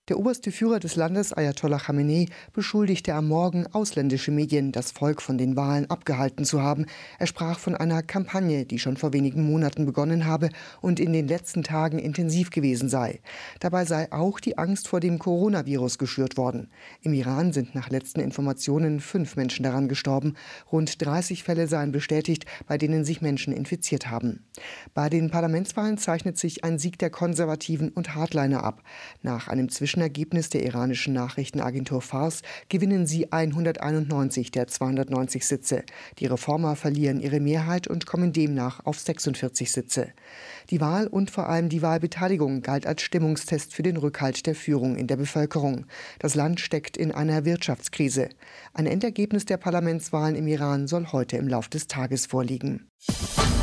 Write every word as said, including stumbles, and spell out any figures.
Der oberste Führer des Landes, Ayatollah Khamenei, beschuldigte am Morgen ausländische Medien, das Volk von den Wahlen abgehalten zu haben. Er sprach von einer Kampagne, die schon vor wenigen Monaten begonnen habe und in den letzten Tagen intensiv gewesen sei. Dabei sei auch die Angst vor dem Coronavirus geschürt worden. Im Iran sind nach letzten Informationen fünf Menschen daran gestorben. Rund dreißig Fälle seien bestätigt, bei denen sich Menschen infiziert haben. Bei den Parlamentswahlen zeichnet sich ein Sieg der Konservativen und Hardliner ab. Nach einem Zwischenergebnis der iranischen Nachrichtenagentur Fars gewinnen sie hunderteinundneunzig der zweihundertneunzig Sitze. Die Reformer verlieren ihre Mehrheit und kommen demnach auf sechsundvierzig Sitze. Die Wahl und vor allem die Wahlbeteiligung galt als Stimmungstest für den Rückhalt der Führung in der Bevölkerung. Das Land steckt in einer Wirtschaftskrise. Ein Endergebnis der Parlamentswahlen im Iran soll heute im Lauf des Tages vorliegen.